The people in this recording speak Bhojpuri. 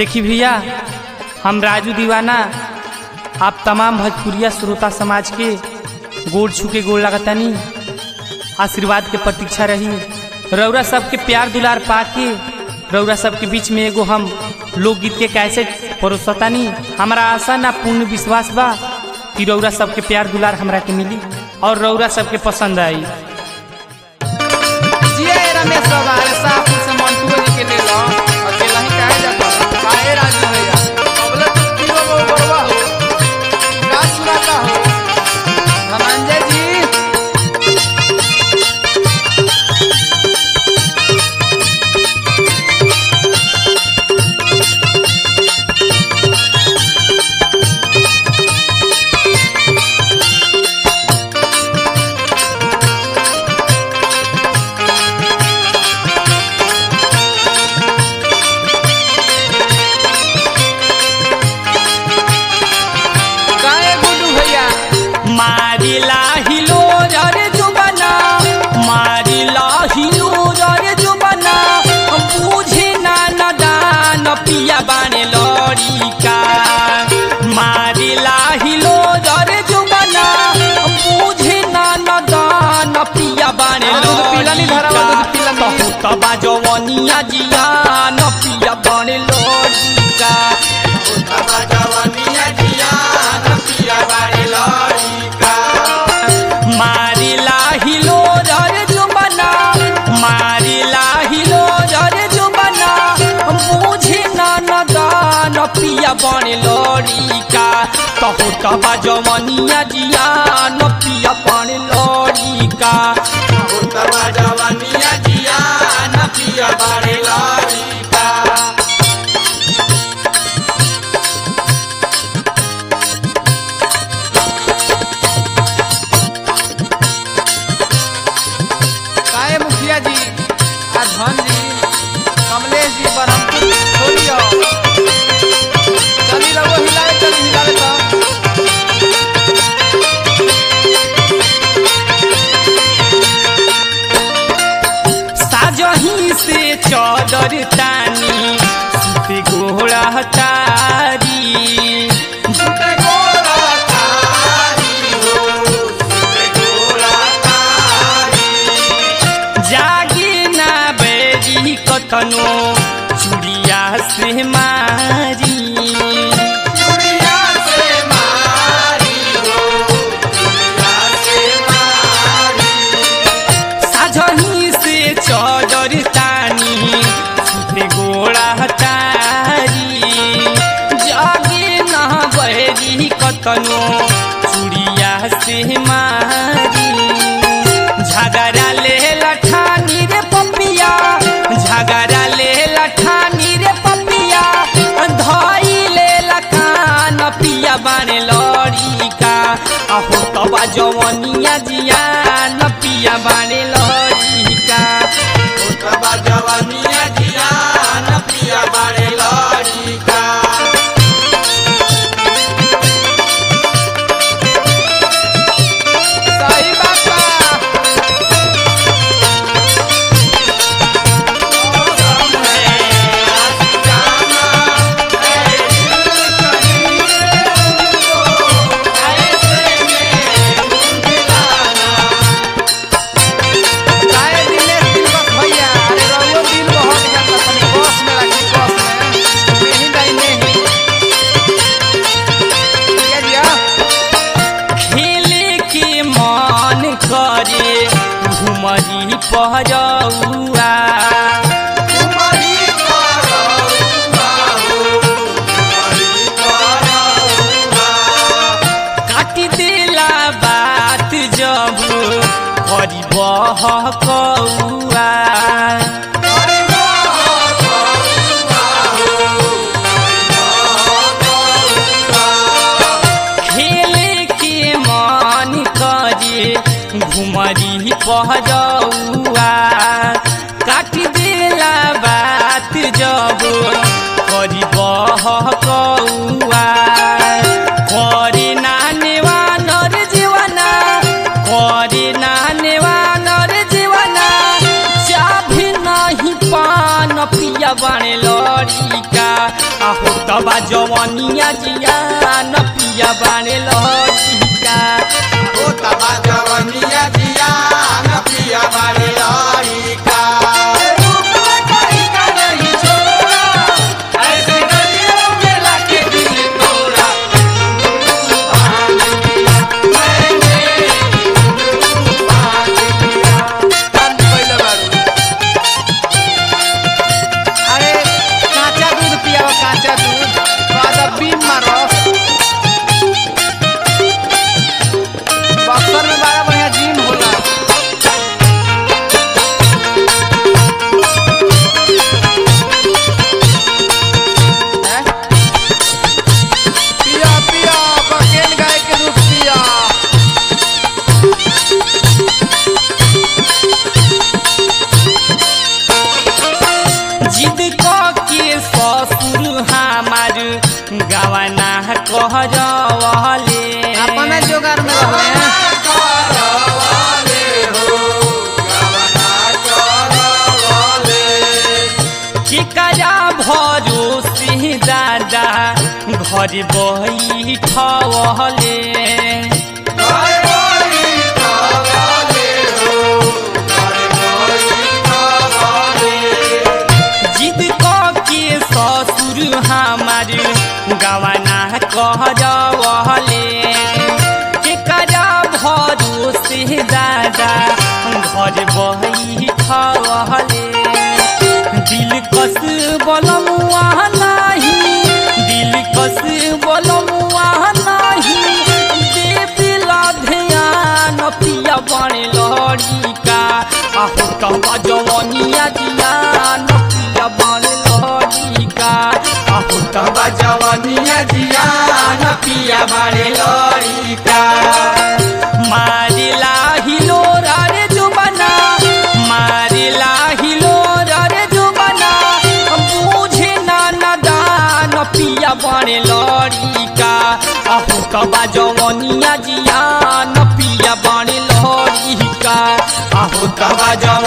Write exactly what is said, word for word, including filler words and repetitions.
देखी भैया, हम राजू दीवाना आप तमाम भोजपुरिया श्रोता समाज के गोड़ छुके गोड़ लगतानी। आशीर्वाद के प्रतीक्षा रही। रौरा सबके प्यार दुलार पाके रौरा सबके बीच में एगो हम लोकगीत के कैसेट परोसतानी। हमारा आशा ना पूर्ण विश्वास बा कि रौरा सबके प्यार दुलार हमरा के मिली और रौरा सबके पसंद आई। तबा जवनिया जिया न पिया बने लड़का, तबा जवनिया जिया न पिया बने लड़का। मारिला हिलो रे जुबाना, मारिला हिलो रे जुबाना, मुझे ना नदान पिया बने लड़का। तहो तबा जवनिया जिया न पिया बने लड़का, तबा जवनिया जिया न पिया बने लड़का। काहे मुखिया जी, आ धन जी, कमलेश जी, बरहमपुर छोड़ियो, चली रहो हिलावे, चली हिलावे तो साजही से चौदर तानी सुते गोड़ा तारी, सुते गोड़ा तारी हो, सुते गोड़ा तारी। जागे ना बेरी कतनो चुड़िया से मारी, चुड़िया से मारी हो, चुड़िया से मारी। साजही से चौदर तानी सुते गोड़ा तारी, जागे ना बहरी कतनो चुड़िया से मारी। झगड़ा ले लठानी रे पपिया, झगड़ा ले लठानी रे पपिया, धई ले लखान पिया बने लड़का। अहो तबा जवनिया जिया न पिया बने लड़का, तबा जवनिया जिया न पिया बने लड़का। सही बात बा। काहे दिनेश दिलबक भैया, अरे रउओ दिल बहक जाता, तनी बस में रखी, बस में नहीं नहीं नहीं क्या दिया खेले के मन करे घुमरी पहरौआ, घुमरी पहरौआ हो, घुमरी पहरौआ। काटी देला बात जब हरि बहकौआ, हरि बहकौआ हो, खेले के मन करे घुमरी पहरौआ। काटी देला बात जब हरि बहकौआ। करे नाने वानर जीवना, करे नाने वानर जीवना, चाभी नहीं पान पिया बने लड़का। तबा जवनिया जिया न पिया बाणे लड़का ओ तबा जवनिया जिया न पिया बारे लड़का बक्सर में बड़ा बढ़िया जिम होला। हैं? पिया पिया बकेल गाय के दूध पिया। जिद के ससुर हमार गवाना कहरवले अपने जोगार में रहले हैं। केकरा भरोसे दादा घर बैठवले जिद के ससुर हमार गवाना कहरवले केकरा भरोसे दादा घर बैठवले दिल कस बलमुआ नाही दिल कस बलमुआ नाही देविला ध्यान पिया बने लड़का आहो तबा जवनिया जिया न पिया बने लड़का आहो तबा जवनिया जिया न पिया बने लड़का मारिला हिलो रे जुबना मारिला हिलो रे जुबना बुझे ना नदान पिया बने लड़का आहो तबा जवनिया जिया न पिया बने लड़का आहो तबा